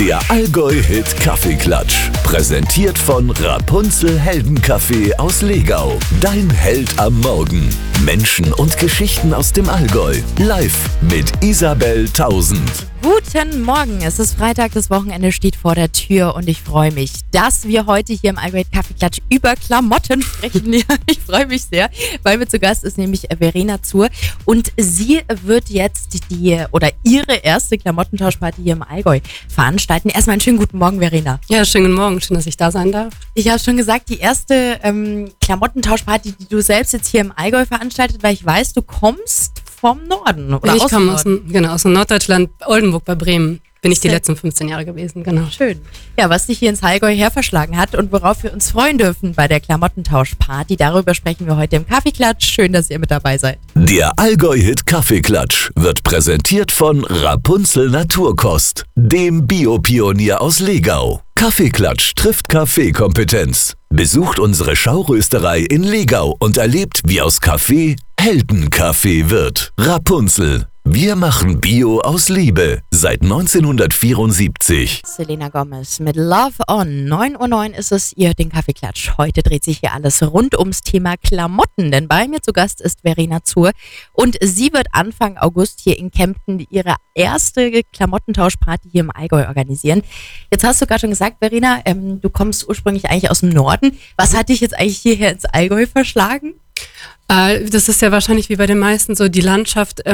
Der Allgäu-Hit Kaffeeklatsch. Präsentiert von Rapunzel Heldenkaffee aus Legau. Dein Held am Morgen. Menschen und Geschichten aus dem Allgäu. Live mit Isabel Tausend. Guten Morgen, es ist Freitag, das Wochenende steht vor der Tür und ich freue mich, dass wir heute hier im Allgäu Kaffeeklatsch über Klamotten sprechen. Ja, ich freue mich sehr, weil mit zu Gast ist nämlich Verena Zur und sie wird jetzt ihre erste Klamottentauschparty hier im Allgäu veranstalten. Erstmal einen schönen guten Morgen, Verena. Ja, schönen guten Morgen, schön, dass ich da sein darf. Ich habe schon gesagt, die erste Klamottentauschparty, die du selbst jetzt hier im Allgäu veranstaltet, weil ich weiß, du kommst vom Norden oder ich komme aus dem Norddeutschland, Oldenburg bei Bremen. Bin ich die letzten 15 Jahre gewesen, genau. Schön. Ja, was dich hier ins Allgäu herverschlagen hat und worauf wir uns freuen dürfen bei der Klamottentauschparty, darüber sprechen wir heute im Kaffeeklatsch. Schön, dass ihr mit dabei seid. Der Allgäu-Hit Kaffeeklatsch wird präsentiert von Rapunzel Naturkost, dem Biopionier aus Legau. Kaffeeklatsch trifft Kaffeekompetenz. Besucht unsere Schaurösterei in Legau und erlebt, wie aus Kaffee Heldenkaffee wird. Rapunzel. Wir machen Bio aus Liebe seit 1974. Selena Gomez mit Love On. 9:09 Uhr ist es, ihr hört den Kaffeeklatsch. Heute dreht sich hier alles rund ums Thema Klamotten, denn bei mir zu Gast ist Verena Zur und sie wird Anfang August hier in Kempten ihre erste Klamottentauschparty hier im Allgäu organisieren. Jetzt hast du gerade schon gesagt, Verena, du kommst ursprünglich eigentlich aus dem Norden. Was hat dich jetzt eigentlich hierher ins Allgäu verschlagen? Das ist ja wahrscheinlich wie bei den meisten so, die Landschaft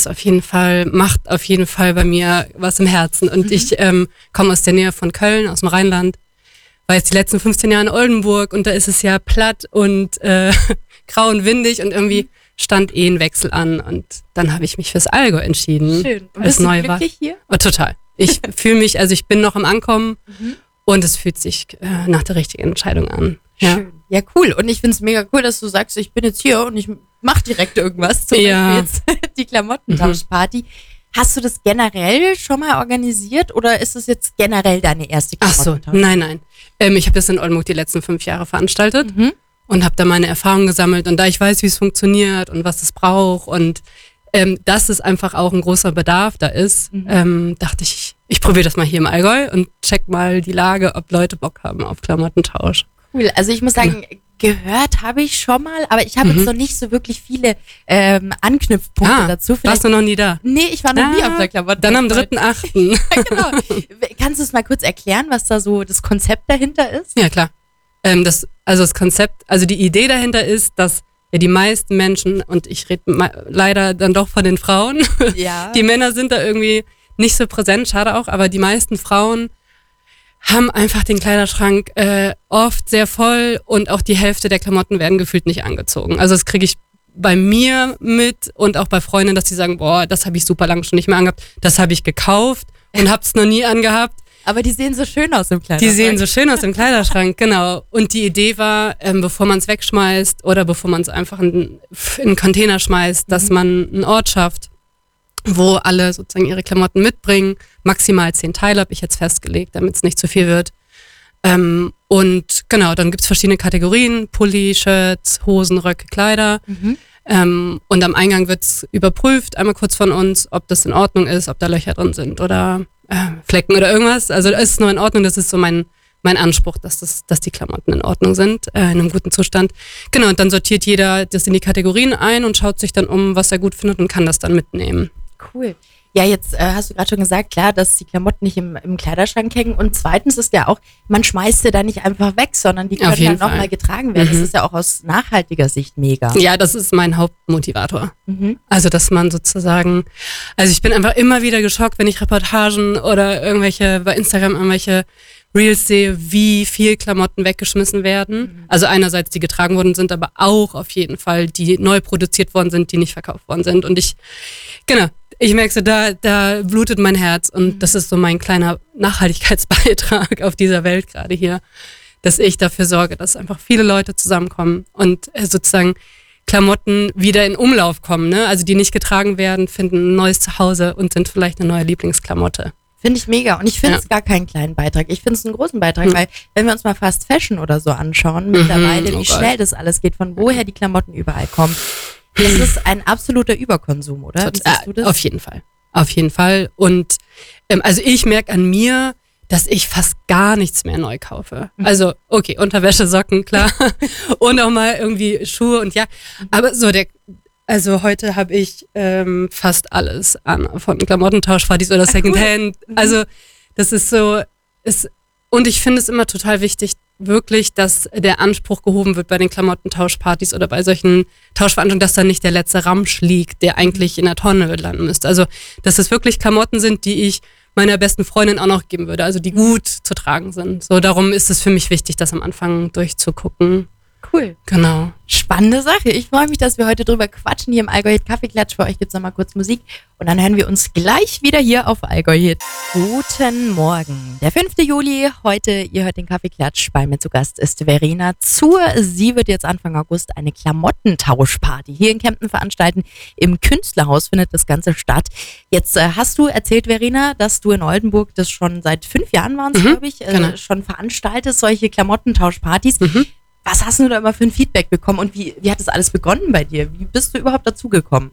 macht auf jeden Fall bei mir was im Herzen. Und ich komme aus der Nähe von Köln, aus dem Rheinland, war jetzt die letzten 15 Jahre in Oldenburg und da ist es ja platt und grau und windig und irgendwie stand ein Wechsel an und dann habe ich mich fürs Allgäu entschieden. Schön. Und bist du glücklich hier? Oh, total. Ich fühle mich, also ich bin noch am Ankommen und es fühlt sich nach der richtigen Entscheidung an. Ja. Schön. Ja, cool. Und ich finde es mega cool, dass du sagst, ich bin jetzt hier und ich mache direkt irgendwas. Zum Beispiel jetzt die Klamottentauschparty. Hast du das generell schon mal organisiert oder ist es jetzt generell deine erste Klamottentauschparty? Ach so, nein. Ich habe das in Oldenburg die letzten 5 Jahre veranstaltet und habe da meine Erfahrungen gesammelt. Und da ich weiß, wie es funktioniert und was es braucht und dass es einfach auch ein großer Bedarf da ist, dachte ich probiere das mal hier im Allgäu und check mal die Lage, ob Leute Bock haben auf Klamottentausch. Cool, also ich muss sagen, gehört habe ich schon mal, aber ich habe jetzt noch nicht so wirklich viele Anknüpfpunkte dazu. Warst du noch nie da? Nee, ich war noch nie auf der Klamotte. Dann am 3.8. Ja, genau. Kannst du es mal kurz erklären, was da so das Konzept dahinter ist? Ja, klar. Das Konzept, also die Idee dahinter ist, dass ja die meisten Menschen, und ich rede leider dann doch von den Frauen, die Männer sind da irgendwie nicht so präsent, schade auch, aber die meisten Frauen haben einfach den Kleiderschrank oft sehr voll und auch die Hälfte der Klamotten werden gefühlt nicht angezogen. Also das kriege ich bei mir mit und auch bei Freundinnen, dass die sagen, boah, das habe ich super lange schon nicht mehr angehabt, das habe ich gekauft und habe es noch nie angehabt. Aber die sehen so schön aus im Kleiderschrank. Die sehen so schön aus im Kleiderschrank, genau. Und die Idee war, bevor man es wegschmeißt oder bevor man es einfach in einen Container schmeißt, dass man einen Ort schafft, wo alle sozusagen ihre Klamotten mitbringen. Maximal 10 Teile habe ich jetzt festgelegt, damit es nicht zu viel wird. Und genau, dann gibt's verschiedene Kategorien, Pulli, Shirts, Hosen, Röcke, Kleider. Und am Eingang wird's überprüft, einmal kurz von uns, ob das in Ordnung ist, ob da Löcher drin sind oder Flecken oder irgendwas. Also es ist nur in Ordnung, das ist so mein Anspruch, dass die Klamotten in Ordnung sind, in einem guten Zustand. Genau, und dann sortiert jeder das in die Kategorien ein und schaut sich dann um, was er gut findet und kann das dann mitnehmen. Cool. Ja, jetzt hast du gerade schon gesagt, klar, dass die Klamotten nicht im Kleiderschrank hängen. Und zweitens ist ja auch, man schmeißt sie da nicht einfach weg, sondern die können dann nochmal getragen werden. Das ist ja auch aus nachhaltiger Sicht mega. Ja, das ist mein Hauptmotivator. Also, dass man sozusagen, also ich bin einfach immer wieder geschockt, wenn ich Reportagen oder bei Instagram irgendwelche Reels sehe, wie viel Klamotten weggeschmissen werden. Also einerseits, die getragen worden sind, aber auch auf jeden Fall, die neu produziert worden sind, die nicht verkauft worden sind. Und ich merke so, da blutet mein Herz und das ist so mein kleiner Nachhaltigkeitsbeitrag auf dieser Welt gerade hier, dass ich dafür sorge, dass einfach viele Leute zusammenkommen und sozusagen Klamotten wieder in Umlauf kommen, ne? Also die nicht getragen werden, finden ein neues Zuhause und sind vielleicht eine neue Lieblingsklamotte. Finde ich mega. Und ich finde es gar keinen kleinen Beitrag. Ich finde es einen großen Beitrag, weil wenn wir uns mal Fast Fashion oder so anschauen, mittlerweile, wie schnell das alles geht, von woher die Klamotten überall kommen. Das ist ein absoluter Überkonsum, oder? Wie siehst du das? Auf jeden Fall. Auf jeden Fall. Und also ich merke an mir, dass ich fast gar nichts mehr neu kaufe. Also, okay, Unterwäsche, Socken, klar. Und auch mal irgendwie Schuhe und ja. Aber so also heute habe ich fast alles an, von Klamottentauschpartys oder Secondhand. Cool. Also das ist so, und ich finde es immer total wichtig, wirklich, dass der Anspruch gehoben wird bei den Klamottentauschpartys oder bei solchen Tauschveranstaltungen, dass da nicht der letzte Ramsch liegt, der eigentlich in der Tonne landen müsste. Also, dass es wirklich Klamotten sind, die ich meiner besten Freundin auch noch geben würde, also die gut zu tragen sind. So, darum ist es für mich wichtig, das am Anfang durchzugucken. Cool. Genau. Spannende Sache. Ich freue mich, dass wir heute drüber quatschen hier im Allgäu Hit Kaffeeklatsch. Für euch gibt es nochmal kurz Musik und dann hören wir uns gleich wieder hier auf Allgäu Hit. Guten Morgen. Der 5. Juli, heute, ihr hört den Kaffeeklatsch. Bei mir zu Gast ist Verena Zur. Sie wird jetzt Anfang August eine Klamottentauschparty hier in Kempten veranstalten. Im Künstlerhaus findet das Ganze statt. Jetzt hast du erzählt, Verena, dass du in Oldenburg das schon seit 5 Jahren waren, glaube ich, genau. schon veranstaltest, solche Klamottentauschpartys. Was hast du da immer für ein Feedback bekommen und wie hat das alles begonnen bei dir? Wie bist du überhaupt dazugekommen?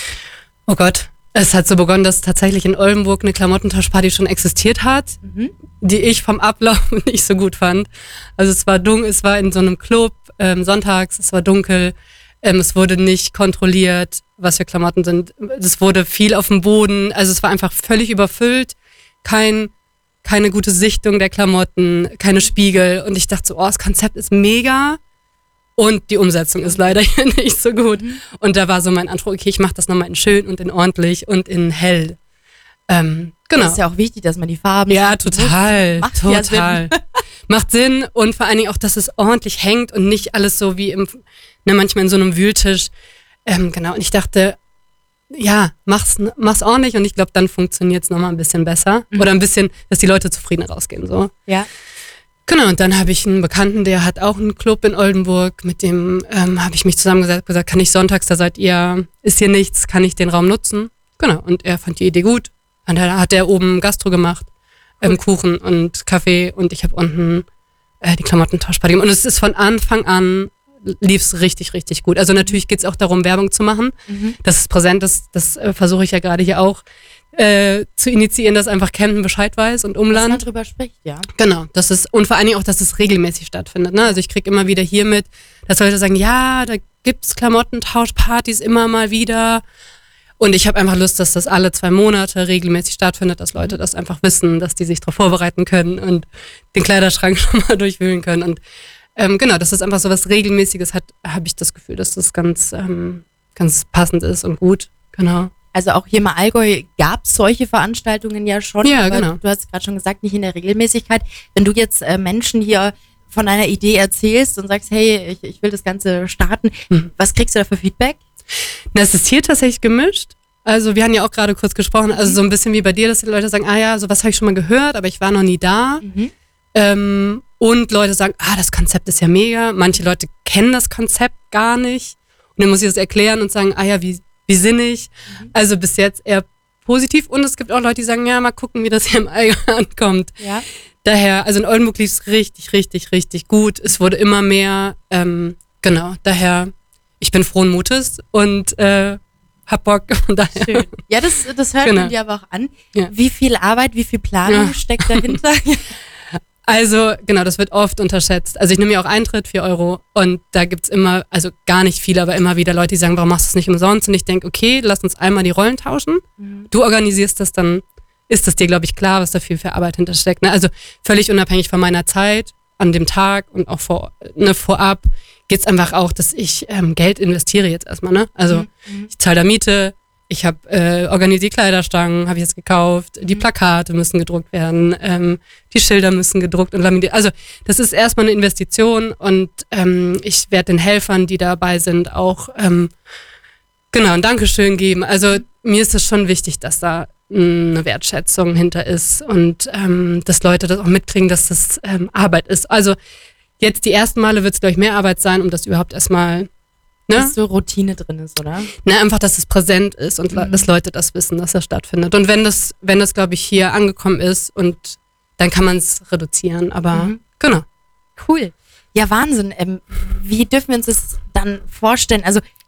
Oh Gott, es hat so begonnen, dass tatsächlich in Oldenburg eine Klamottentauschparty schon existiert hat, die ich vom Ablauf nicht so gut fand. Also es war in so einem Club, sonntags, es war dunkel, es wurde nicht kontrolliert, was für Klamotten sind. Es wurde viel auf dem Boden, also es war einfach völlig überfüllt, keine gute Sichtung der Klamotten, keine Spiegel. Und ich dachte so, das Konzept ist mega und die Umsetzung ist leider hier nicht so gut. Und da war so mein Anspruch, okay, ich mache das nochmal in schön und in ordentlich und in hell. Genau. Das ist ja auch wichtig, dass man die Farben... Ja, total. Macht total. Ja Sinn. Macht Sinn und vor allen Dingen auch, dass es ordentlich hängt und nicht alles so wie manchmal in so einem Wühltisch. Genau, und ich dachte... Ja, mach's ordentlich und ich glaube, dann funktioniert's nochmal ein bisschen besser. Oder ein bisschen, dass die Leute zufrieden rausgehen. So. Ja. Genau, und dann habe ich einen Bekannten, der hat auch einen Club in Oldenburg, mit dem habe ich mich zusammengesetzt und gesagt, kann ich sonntags, da seid ihr, ist hier nichts, kann ich den Raum nutzen? Genau, und er fand die Idee gut. Und dann hat er oben Gastro gemacht, Kuchen und Kaffee und ich habe unten die Klamottentauschparty gemacht. Und es ist von Anfang an lief's richtig, richtig gut. Also natürlich geht's auch darum, Werbung zu machen, dass es präsent ist. Das versuche ich ja gerade hier auch zu initiieren, dass einfach Kempten Bescheid weiß und Umland. Dass man drüber spricht, ja. Genau, und vor allen Dingen auch, dass es regelmäßig stattfindet. Ne? Also ich kriege immer wieder hier mit, dass Leute sagen, ja, da gibt's Klamottentauschpartys immer mal wieder. Und ich habe einfach Lust, dass das alle 2 Monate regelmäßig stattfindet, dass Leute das einfach wissen, dass die sich darauf vorbereiten können und den Kleiderschrank schon mal durchwühlen können. Und genau, dass das einfach so was Regelmäßiges hat, habe ich das Gefühl, dass das ganz passend ist und gut. Genau. Also auch hier im Allgäu gab es solche Veranstaltungen ja schon. Ja, aber genau. Du hast gerade schon gesagt, nicht in der Regelmäßigkeit. Wenn du jetzt Menschen hier von einer Idee erzählst und sagst, hey, ich will das Ganze starten, was kriegst du da für Feedback? Na, es ist hier tatsächlich gemischt. Also wir haben ja auch gerade kurz gesprochen, also so ein bisschen wie bei dir, dass die Leute sagen, sowas habe ich schon mal gehört, aber ich war noch nie da. Und Leute sagen, das Konzept ist ja mega. Manche Leute kennen das Konzept gar nicht. Und dann muss ich das erklären und sagen, wie sinnig. Also bis jetzt eher positiv. Und es gibt auch Leute, die sagen, ja, mal gucken, wie das hier im Allgäu ankommt. Ja. Daher, also in Oldenburg lief es richtig, richtig, richtig gut. Es wurde immer mehr. Genau, daher, ich bin frohen Mutes und hab Bock. Daher. Schön. Ja, das hört man dir aber auch an. Ja. Wie viel Arbeit, wie viel Planung steckt dahinter? Also, genau, das wird oft unterschätzt. Also ich nehme ja auch Eintritt, 4 € und da gibt's immer, also gar nicht viel, aber immer wieder Leute, die sagen, warum machst du es nicht umsonst? Und ich denke, okay, lass uns einmal die Rollen tauschen. Du organisierst das, dann ist es dir, glaube ich, klar, was da viel für Arbeit hintersteckt. Ne? Also völlig unabhängig von meiner Zeit an dem Tag und auch vorab geht's einfach auch, dass ich Geld investiere jetzt erstmal. Ne? Also ich zahle da Miete, ich habe organisiert Kleiderstangen, habe ich jetzt gekauft, die Plakate müssen gedruckt werden, die Schilder müssen gedruckt und laminiert. Also das ist erstmal eine Investition und ich werde den Helfern, die dabei sind, auch ein Dankeschön geben. Also mir ist es schon wichtig, dass da eine Wertschätzung hinter ist und dass Leute das auch mitkriegen, dass das Arbeit ist. Also jetzt die ersten Male wird es, glaube ich, mehr Arbeit sein, um das überhaupt erstmal dass so Routine drin ist, oder? Na, einfach, dass es präsent ist und dass Leute das wissen, dass das stattfindet. Und wenn das, glaube ich, hier angekommen ist und dann kann man es reduzieren, aber genau. Cool. Ja, Wahnsinn. Wie dürfen wir uns das dann vorstellen? Also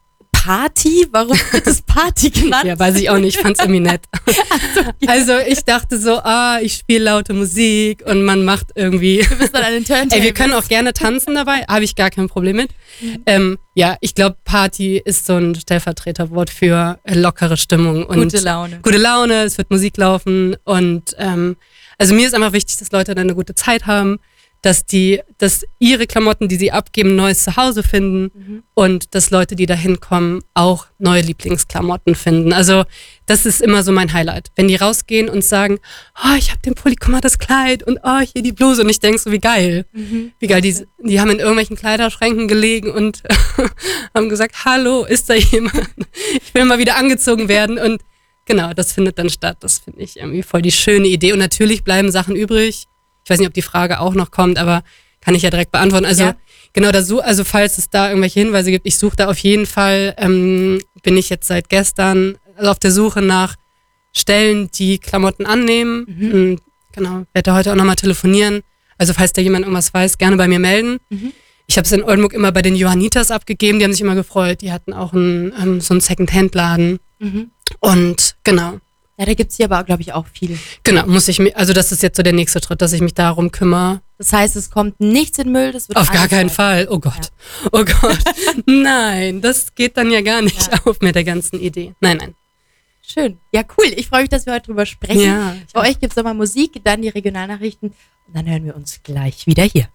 Party? Warum wird es Party genannt? Ja, weiß ich auch nicht, ich fand's irgendwie nett. Also ich dachte so, ich spiele laute Musik und man macht irgendwie... Du bist dann an den Turntables. Wir können auch gerne tanzen dabei, habe ich gar kein Problem mit. Ja, ich glaube, Party ist so ein Stellvertreterwort für lockere Stimmung. Und Gute Laune. Gute Laune, es wird Musik laufen und also mir ist einfach wichtig, dass Leute dann eine gute Zeit haben, dass ihre Klamotten, die sie abgeben, ein neues Zuhause finden und dass Leute, die da hinkommen, auch neue Lieblingsklamotten finden. Also das ist immer so mein Highlight. Wenn die rausgehen und sagen, ich habe den Pulli, guck mal, das Kleid und hier die Bluse und ich denke so, wie geil. Wie geil, die haben in irgendwelchen Kleiderschränken gelegen und haben gesagt, hallo, ist da jemand? Ich will mal wieder angezogen werden und genau, das findet dann statt. Das finde ich irgendwie voll die schöne Idee und natürlich bleiben Sachen übrig. Ich weiß nicht, ob die Frage auch noch kommt, aber kann ich ja direkt beantworten. Also genau, also falls es da irgendwelche Hinweise gibt, ich suche da auf jeden Fall, bin ich jetzt seit gestern auf der Suche nach Stellen, die Klamotten annehmen. Genau, werde heute auch nochmal telefonieren. Also falls da jemand irgendwas weiß, gerne bei mir melden. Ich habe es in Oldenburg immer bei den Johanniters abgegeben, die haben sich immer gefreut. Die hatten auch so einen Second-Hand-Laden. Und genau. Ja, da gibt's hier aber, glaube ich, auch viel. Genau, also das ist jetzt so der nächste Schritt, dass ich mich darum kümmere. Das heißt, es kommt nichts in Müll, das wird auf gar keinen Fall. Oh Gott. Ja. Oh Gott. Nein, das geht dann ja gar nicht auf mit der ganzen Idee. Nein. Schön. Ja, cool. Ich freue mich, dass wir heute drüber sprechen. Ja, Bei euch gibt's nochmal Musik, dann die Regionalnachrichten und dann hören wir uns gleich wieder hier.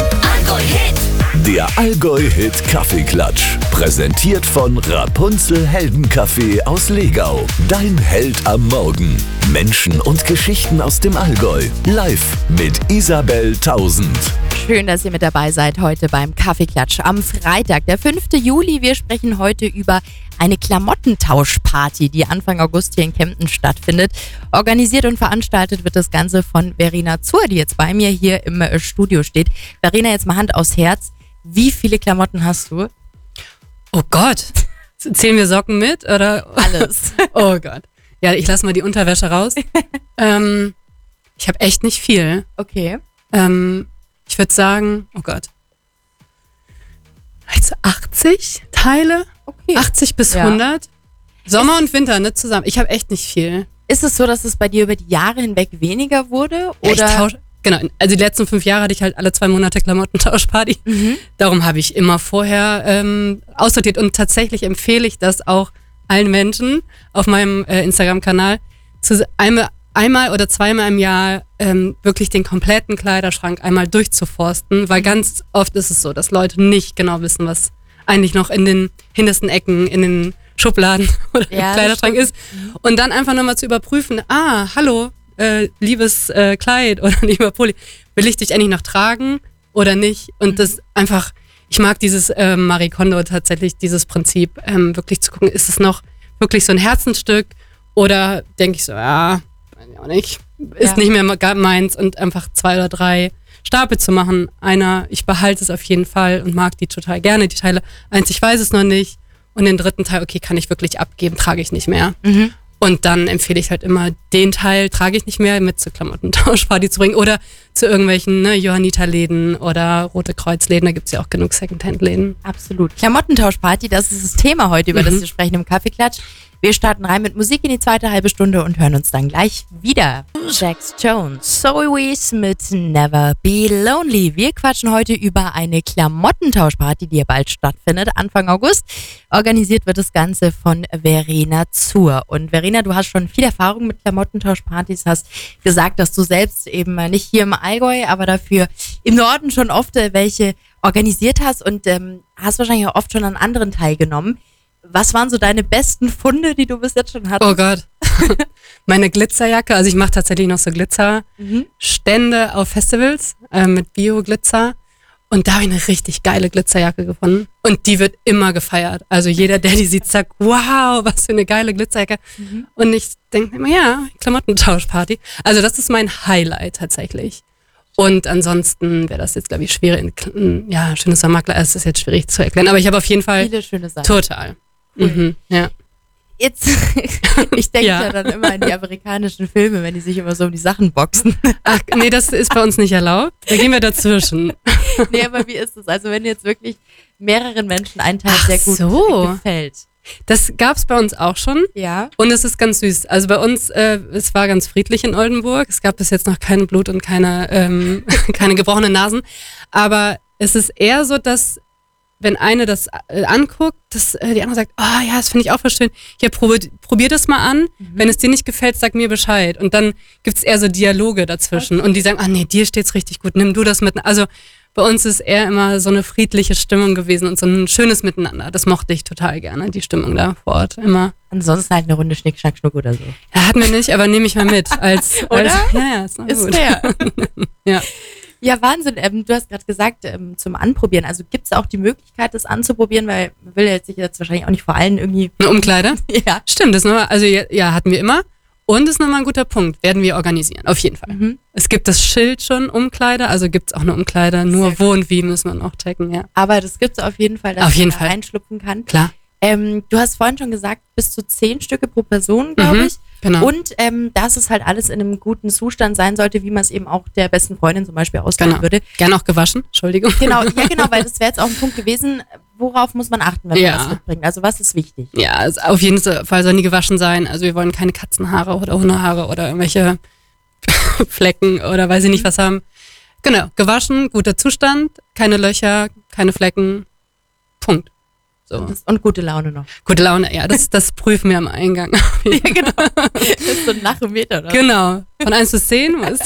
Der Allgäu-Hit Kaffeeklatsch. Präsentiert von Rapunzel Heldenkaffee aus Legau. Dein Held am Morgen. Menschen und Geschichten aus dem Allgäu. Live mit Isabel Tausend. Schön, dass ihr mit dabei seid heute beim Kaffeeklatsch am Freitag, der 5. Juli. Wir sprechen heute über eine Klamottentauschparty, die Anfang August hier in Kempten stattfindet. Organisiert und veranstaltet wird das Ganze von Verena Zur, die jetzt bei mir hier im Studio steht. Verena, jetzt mal Hand aufs Herz. Wie viele Klamotten hast du? Oh Gott. Zählen wir Socken mit, oder? Alles. Oh Gott. Ja, ich lasse mal die Unterwäsche raus. Ich habe echt nicht viel. Okay. Ich würde sagen, oh Gott. Also 80 Teile? Okay. 80 bis 100. Sommer und Winter, ne, zusammen. Ich habe echt nicht viel. Ist es so, dass es bei dir über die Jahre hinweg weniger wurde? Oder? Genau, also die letzten 5 Jahre hatte ich halt alle 2 Monate Klamottentauschparty. Darum habe ich immer vorher aussortiert und tatsächlich empfehle ich das auch allen Menschen auf meinem Instagram-Kanal, einmal oder zweimal im Jahr wirklich den kompletten Kleiderschrank einmal durchzuforsten, weil ganz oft ist es so, dass Leute nicht genau wissen, was eigentlich noch in den hintersten Ecken, in den Schubladen oder im Kleiderschrank ist. Und dann einfach nochmal zu überprüfen, hallo, liebes Kleid oder lieber Pulli, will ich dich eigentlich noch tragen oder nicht? Und das einfach, ich mag dieses Marie Kondo tatsächlich, dieses Prinzip, wirklich zu gucken, ist es noch wirklich so ein Herzensstück oder denke ich so, weiß ich auch nicht, ist nicht mehr meins und einfach 2 oder 3 Stapel zu machen. Ich behalte es auf jeden Fall und mag die total gerne, die Teile. 1, ich weiß es noch nicht. Und den 3. Teil, okay, kann ich wirklich abgeben, trage ich nicht mehr. Und dann empfehle ich halt immer, den Teil trage ich nicht mehr, mit zur Klamottentauschparty zu bringen oder zu irgendwelchen Johanniter-Läden oder Rote Kreuz-Läden, da gibt es ja auch genug Secondhand-Läden. Absolut. Klamottentauschparty, das ist das Thema heute, über das wir sprechen im Kaffeeklatsch. Wir starten rein mit Musik in die zweite halbe Stunde und hören uns dann gleich wieder. Jax Jones, Zoe Wees mit Never Be Lonely. Wir quatschen heute über eine Klamottentauschparty, die ja bald stattfindet, Anfang August. Organisiert wird das Ganze von Verena Zur. Und Verena, du hast schon viel Erfahrung mit Klamottentauschpartys, hast gesagt, dass du selbst eben nicht hier im Allgäu, aber dafür im Norden schon oft welche organisiert hast und hast wahrscheinlich auch oft schon an anderen teilgenommen. Was waren so deine besten Funde, die du bis jetzt schon hattest? Oh Gott. Meine Glitzerjacke, also ich mache tatsächlich noch so Glitzerstände auf Festivals mit Bio-Glitzer. Und da habe ich eine richtig geile Glitzerjacke gefunden. Und die wird immer gefeiert. Also jeder, der die sieht, sagt, wow, was für eine geile Glitzerjacke. Und ich denke immer, ja, Klamottentauschparty. Also das ist mein Highlight tatsächlich. Und ansonsten wäre das jetzt, glaube ich, schwierig. Ja, schönes Sommerkleid, es ist jetzt schwierig zu erklären. Aber ich habe auf jeden Fall viele schöne Sachen. Total. Cool. Ja. Jetzt, ich denke ja dann immer an die amerikanischen Filme, wenn die sich immer so um die Sachen boxen. Ach, nee, das ist bei uns nicht erlaubt. Da gehen wir dazwischen. Nee, aber wie ist es? Also wenn du jetzt wirklich mehreren Menschen einen Teil sehr gut gefällt. Das gab's bei uns auch schon. Ja. Und es ist ganz süß. Also bei uns, es war ganz friedlich in Oldenburg. Es gab bis jetzt noch kein Blut und keine gebrochenen Nasen. Aber es ist eher so, dass wenn eine das anguckt, dass die andere sagt, oh ja, das finde ich auch voll schön. Ja, probier das mal an. Wenn es dir nicht gefällt, sag mir Bescheid. Und dann gibt's eher so Dialoge dazwischen. Okay. Und die sagen, nee, dir steht's richtig gut, nimm du das mit. Also bei uns ist eher immer so eine friedliche Stimmung gewesen und so ein schönes Miteinander. Das mochte ich total gerne, die Stimmung da vor Ort immer. Ansonsten halt eine Runde Schnick, Schnack, Schnuck oder so. Ja, hatten wir nicht, aber nehme ich mal mit. Oder? Ja, ist noch ist gut. fair. Ja. Ja, Wahnsinn. Du hast gerade gesagt, zum Anprobieren. Also gibt es auch die Möglichkeit, das anzuprobieren, weil man will jetzt wahrscheinlich auch nicht vor allen irgendwie... Eine Umkleide? Ja. Stimmt, das nochmal, also ja, hatten wir immer. Und das ist nochmal ein guter Punkt, werden wir organisieren, auf jeden Fall. Es gibt das Schild schon, Umkleide, also gibt es auch eine Umkleide, nur wo und wie müssen wir noch checken, ja. Aber das gibt es auf jeden Fall, dass man da reinschlupfen kann. Klar. Du hast vorhin schon gesagt, bis zu 10 Stücke pro Person, glaube ich. Genau. Und dass es halt alles in einem guten Zustand sein sollte, wie man es eben auch der besten Freundin zum Beispiel ausleihen würde. Gerne auch gewaschen, Entschuldigung. Genau, weil das wäre jetzt auch ein Punkt gewesen, worauf muss man achten, wenn man das mitbringt? Also was ist wichtig? Ja, also auf jeden Fall sollen die gewaschen sein. Also wir wollen keine Katzenhaare oder Hundehaare oder irgendwelche Flecken oder weiß ich nicht was haben. Genau, gewaschen, guter Zustand, keine Löcher, keine Flecken, Punkt. So. Und gute Laune noch. Gute Laune, ja, das prüfen wir am Eingang. Ja, genau. Das ist so ein Lachometer, oder? Genau, von 1 bis 10. Was?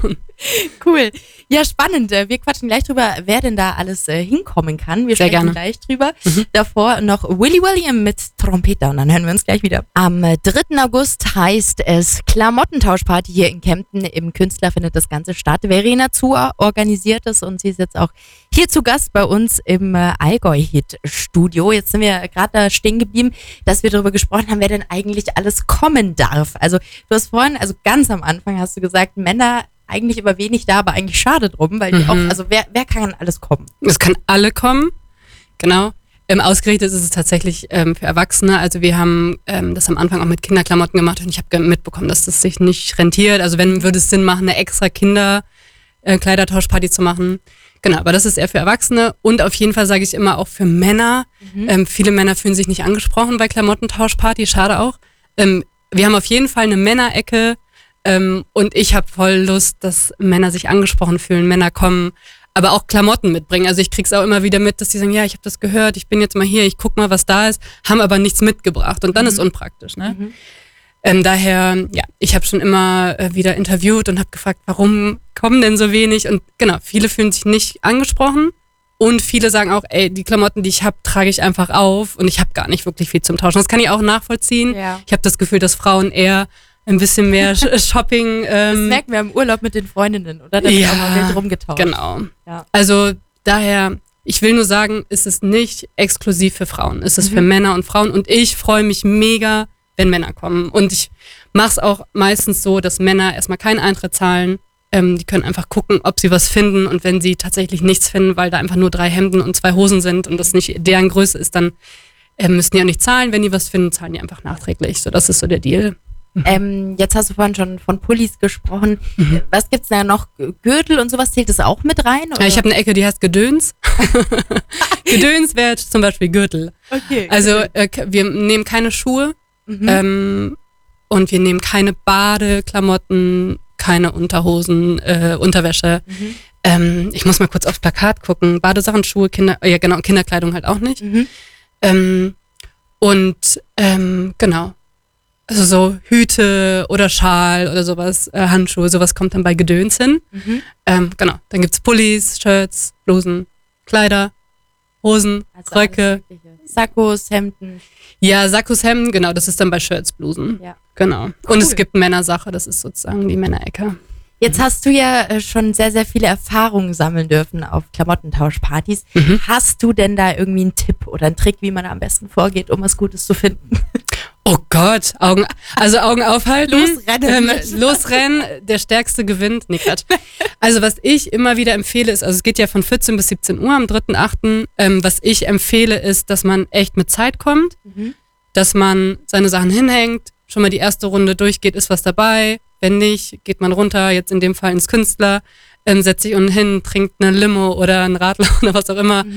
Cool. Ja, spannend. Wir quatschen gleich drüber, wer denn da alles hinkommen kann. Wir Sehr sprechen gerne. gleich drüber. Davor noch Willy William mit Trompeter und dann hören wir uns gleich wieder. Am 3. August heißt es Klamottentauschparty hier in Kempten. Im Künstler findet das Ganze statt. Verena Zuhr organisiert es und sie ist jetzt auch hier zu Gast bei uns im Allgäu-Hit-Studio. Jetzt sind wir gerade da stehen geblieben, dass wir darüber gesprochen haben, wer denn eigentlich alles kommen darf. Also du hast vorhin, also ganz am Anfang hast du gesagt, Männer eigentlich immer wenig da, aber eigentlich schade drum, weil die auch, also wer kann alles kommen? Es kann alle kommen, genau. Ausgerichtet ist es tatsächlich für Erwachsene. Also wir haben das am Anfang auch mit Kinderklamotten gemacht und ich habe mitbekommen, dass das sich nicht rentiert. Also wenn, würde es Sinn machen, eine extra Kinderkleidertauschparty zu machen. Genau, aber das ist eher für Erwachsene und auf jeden Fall sage ich immer auch für Männer. Viele Männer fühlen sich nicht angesprochen bei Klamottentauschparty, schade auch. Wir haben auf jeden Fall eine Männerecke und ich habe voll Lust, dass Männer sich angesprochen fühlen, Männer kommen, aber auch Klamotten mitbringen. Also ich krieg's auch immer wieder mit, dass die sagen, ja, ich habe das gehört, ich bin jetzt mal hier, ich guck mal, was da ist, haben aber nichts mitgebracht und dann ist unpraktisch, ne? Daher, ja, ich habe schon immer wieder interviewt und habe gefragt, warum kommen denn so wenig? Und genau, viele fühlen sich nicht angesprochen und viele sagen auch, ey, die Klamotten, die ich habe, trage ich einfach auf und ich habe gar nicht wirklich viel zum Tauschen. Das kann ich auch nachvollziehen. Ja. Ich habe das Gefühl, dass Frauen eher ein bisschen mehr Shopping... das merken wir im Urlaub mit den Freundinnen, oder? Da wird auch mal wild rumgetauscht. Genau. Ja. Also daher, ich will nur sagen, es ist nicht exklusiv für Frauen. Es ist für Männer und Frauen und ich freue mich mega, wenn Männer kommen. Und ich mache es auch meistens so, dass Männer erstmal keinen Eintritt zahlen. Die können einfach gucken, ob sie was finden und wenn sie tatsächlich nichts finden, weil da einfach nur 3 Hemden und 2 Hosen sind und das nicht deren Größe ist, dann müssen die auch nicht zahlen. Wenn die was finden, zahlen die einfach nachträglich. So, das ist so der Deal. Jetzt hast du vorhin schon von Pullis gesprochen. Was gibt's da noch? Gürtel und sowas, zählt das auch mit rein? Oder? Ja, ich habe eine Ecke, die heißt Gedöns. Gedöns wäre zum Beispiel Gürtel. Okay. Also wir nehmen keine Schuhe und wir nehmen keine Badeklamotten, keine Unterhosen, Unterwäsche. Ich muss mal kurz aufs Plakat gucken. Badesachen, Schuhe, Kinderkleidung halt auch nicht. Genau. Also so Hüte oder Schal oder sowas, Handschuhe, sowas kommt dann bei Gedöns hin. Genau, dann gibt's Pullis, Shirts, Blusen, Kleider, Hosen, Also Röcke. Sakkos, Hemden. Ja, Sakkos, Hemden, genau, das ist dann bei Shirts, Blusen. Ja. Genau. Cool. Und es gibt Männersache, das ist sozusagen die Männerecke. Jetzt hast du ja schon sehr, sehr viele Erfahrungen sammeln dürfen auf Klamottentauschpartys. Hast du denn da irgendwie einen Tipp oder einen Trick, wie man da am besten vorgeht, um was Gutes zu finden? Oh Gott, Augen aufhalten. Losrennen. Losrennen, der Stärkste gewinnt. Nee, Quatsch. Also was ich immer wieder empfehle ist, also es geht ja von 14 bis 17 Uhr am 3.8. Was ich empfehle ist, dass man echt mit Zeit kommt, dass man seine Sachen hinhängt, schon mal die erste Runde durchgeht, ist was dabei. Wenn nicht, geht man runter, jetzt in dem Fall ins Künstler, setzt sich unten hin, trinkt eine Limo oder ein Radler oder was auch immer.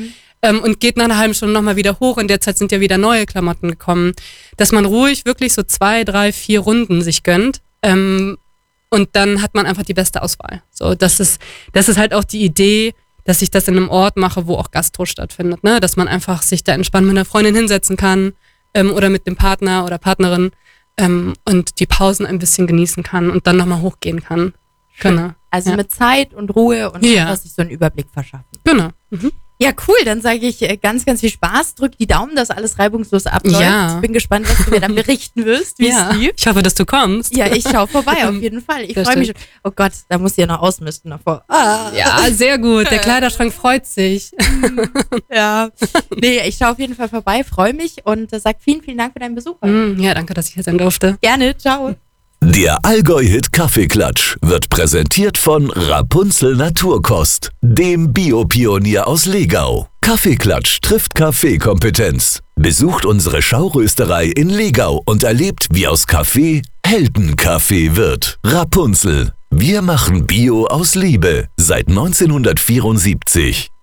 und geht nach einer halben Stunde nochmal wieder hoch. In der Zeit sind ja wieder neue Klamotten gekommen. Dass man ruhig wirklich so 2, 3, 4 Runden sich gönnt. Und dann hat man einfach die beste Auswahl. So, das ist halt auch die Idee, dass ich das in einem Ort mache, wo auch Gastro stattfindet, ne? Dass man einfach sich da entspannt mit einer Freundin hinsetzen kann oder mit dem Partner oder Partnerin und die Pausen ein bisschen genießen kann und dann nochmal hochgehen kann. Genau. Also mit Zeit und Ruhe und einfach sich so einen Überblick verschaffen. Genau. Mhm. Ja, cool. Dann sage ich ganz, ganz viel Spaß. Drück die Daumen, dass alles reibungslos abläuft. Ja. Ich bin gespannt, was du mir dann berichten wirst, wie es lief. Ich hoffe, dass du kommst. Ja, ich schaue vorbei, auf jeden Fall. Ich freue mich schon. Oh Gott, da muss ich ja noch ausmisten davor. Ja, sehr gut. Der Kleiderschrank freut sich. Ja. Nee, ich schaue auf jeden Fall vorbei, freue mich und sag vielen, vielen Dank für deinen Besuch. Ja, danke, dass ich hier sein durfte. Gerne, ciao. Der Allgäu-Hit Kaffeeklatsch wird präsentiert von Rapunzel Naturkost, dem Biopionier aus Legau. Kaffeeklatsch trifft Kaffeekompetenz. Besucht unsere Schaurösterei in Legau und erlebt, wie aus Kaffee Heldenkaffee wird. Rapunzel. Wir machen Bio aus Liebe seit 1974.